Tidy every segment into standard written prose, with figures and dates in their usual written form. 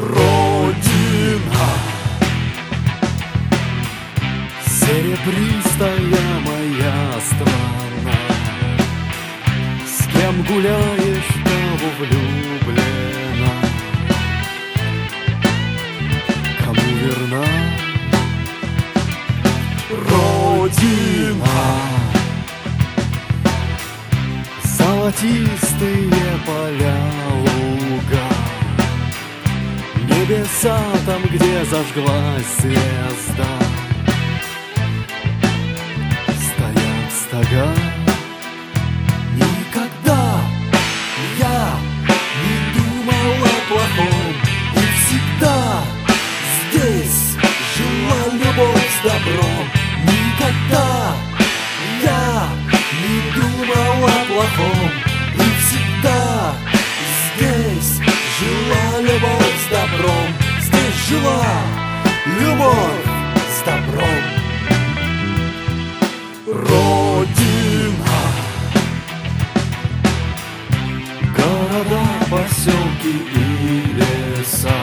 Родина, серебристая моя страна, с кем гуляешь, того влюблена, кому верна Родина. Золотистые поля, луга, небеса там, где зажглась звезда, стоят стога. Никогда я не думал о плохом, и всегда здесь жила любовь с добром. Никогда я не думал о плохом, и всегда здесь жила любовь с добром. Здесь жила любовь с добром. Родина, города, поселки и леса,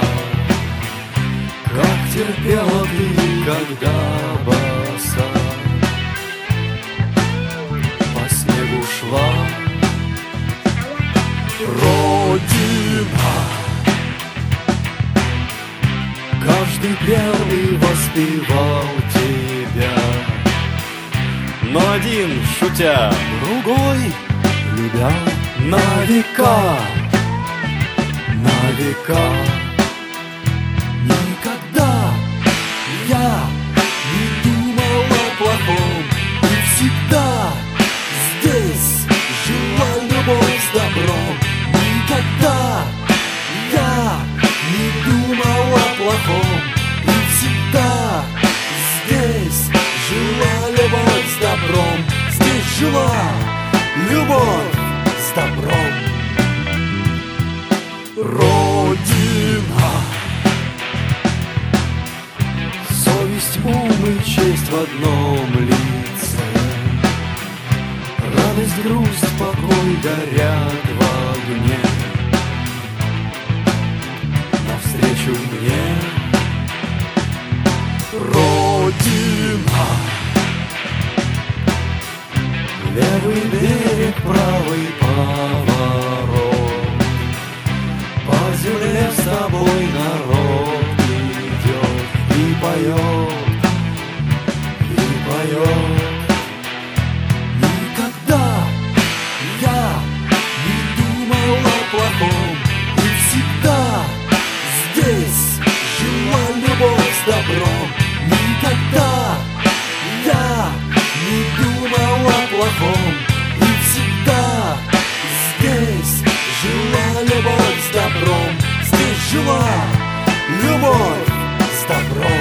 как терпела ты, когда боса по снегу шла. Родина, каждый первый воспевал тебя, но один, шутя, другой любя. На века, на века. Никогда я не думал о плохом, и всегда здесь жила любовь с добром. Никогда я не думал о плохом, и всегда здесь жила любовь с добром. Здесь жила любовь с добром. Родина, совесть, ум и честь в одном лице, радость, грусть, покой горят в огне. Навстречу мне Родина, левый берег, правый поворот, по земле с тобой народ идет и поет, и поет. Никогда я не думал о плохом, и всегда здесь жила любовь с добром. Никогда я не думал о плохом, и всегда здесь жила любовь с добром. Здесь жила любовь с добром.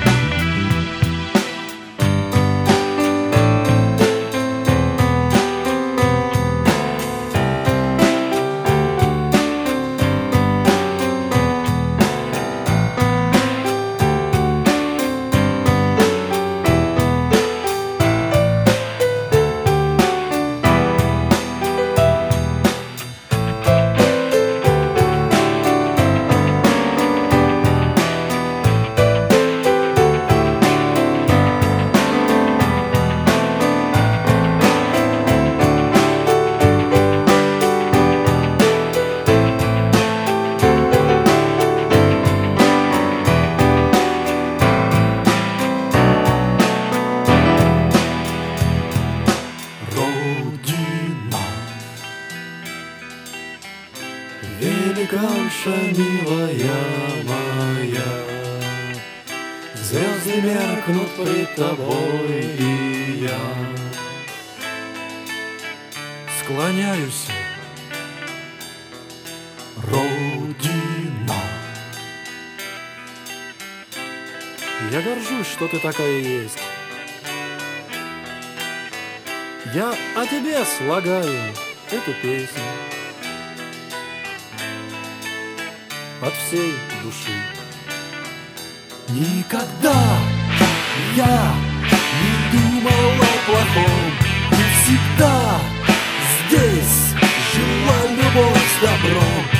Великанша, милая моя, звезды меркнут пред тобой, и я склоняюсь. Родина, я горжусь, что ты такая есть. Я о тебе слагаю эту песню от всей души. Никогда я не думал о плохом, и всегда здесь жила любовь с добром.